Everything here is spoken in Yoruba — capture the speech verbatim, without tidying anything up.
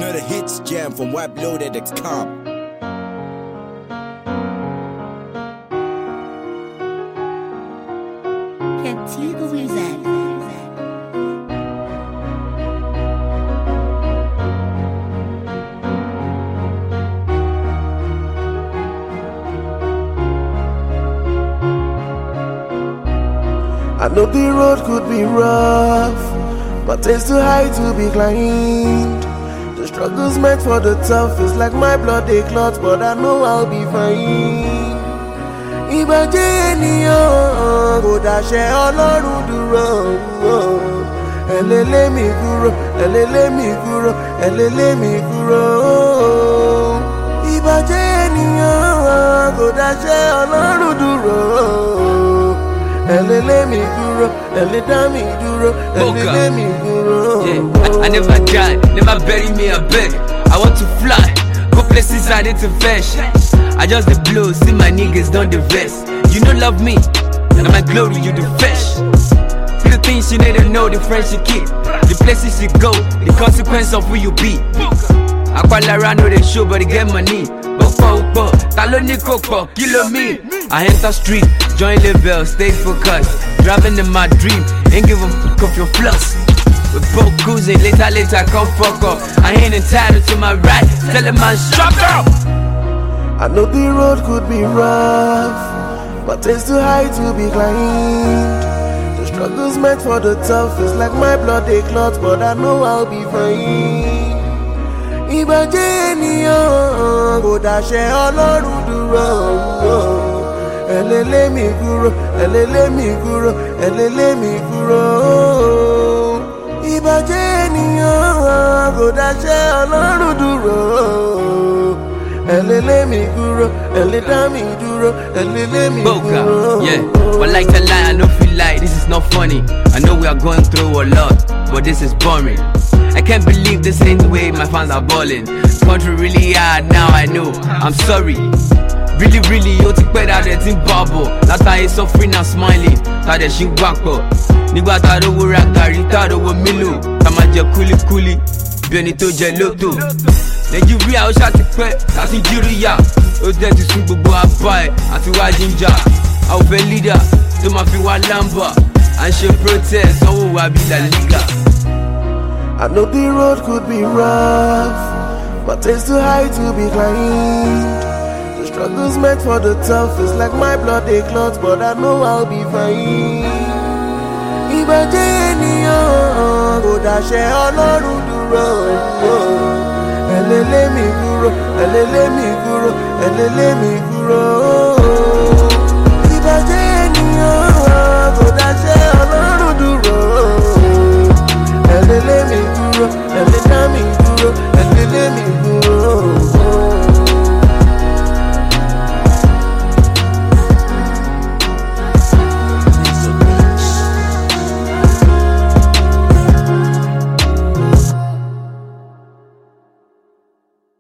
Another hits jam from webloaded dot com. Cantigo Wizard. I know the road could be rough, but it's too high to be climbed. The struggle's meant for the tough. It's like my blood they clot, but I know I'll be fine. Ìbàjẹ́ ènìyàn kò dàṣẹ Ọlọ́run dúró. Ẹ lè lé mi kúrò, ẹ lè lé mi kúrò, ẹ lè lé mi kúrò. Ìbàjẹ́ ènìyàn kò dàṣẹ Ọlọ́run dúró. Ẹ lè lé mi kúrò, ẹ lè dá mi dúró, ẹ lè lé mi kúrò. Yeah, I, I never die, never bury me, I beg. I want to fly, go places I need to fetch. I just the blow, see my niggas done the vest. You don't love me, and my glory you the flesh. See the things you need to know, the friends you keep, the places you go, the consequence of who you be. I quite around know they show, but they get money. Opo opo, taloni koko, kilo me. I enter street, join label, stay focused. Driving in my dream, ain't give a fuck off your flux. With both cruising, later later come fuck up. I ain't entitled to my right, tell him man shut up. I know the road could be rough, but it's too high to be climbed. The struggle's meant for the tough. It's like my blood they clot, but I know I'll be fine. Ìbàjẹ́ ènìyàn kò dàṣẹ Ọlọ́run dúró. Ẹ lè lé mi kúrò, ẹ lè lé mi kúrò, ẹ lè lé mi kúrò. Ìbàjẹ́ ènìyàn kò dàṣẹ Ọlọ́run dúró. Ẹ lè lé mi kúrò, ẹ lè dá mi dúró, ẹ lè lé mi kúrò. Yeah, but like the lie, I don't feel like this is not funny. I know we are going through a lot, but this is boring. I can't believe this ain't the way my fans are balling. Country really hard, now I know, I'm sorry. Really, really, you take better than that in bubble. That time is suffering and smiling. That is shing back up. Nigga, that over Ragari, that over Milo. Tamaja kuli kuli, Benito Geloto. Nigeria, I shot the pet, that's in Nigeria. Oh, that is super boy, I buy, I feel I ginger. I'll be leader, to my feel one lamba. And she protest, so I be the leader. I know the road could be rough, but it's too high to be climbed. The struggle's meant for the tough. It's like my blood they clot, but I know I'll be fine. Ìbàjẹ́ ènìyàn kò dàṣẹ Ọlọ́run dúró. Ẹ lè lé mi kúrò, ẹ lè lé mi kúrò, ẹ lè lé mi kúrò. Ìbàjẹ́ ènìyàn kò dàṣẹ Ọlọ́run dúró. Ẹ lè lé mi kúrò, ẹ lè dá mi dúró, ẹ lè lé mi kúrò.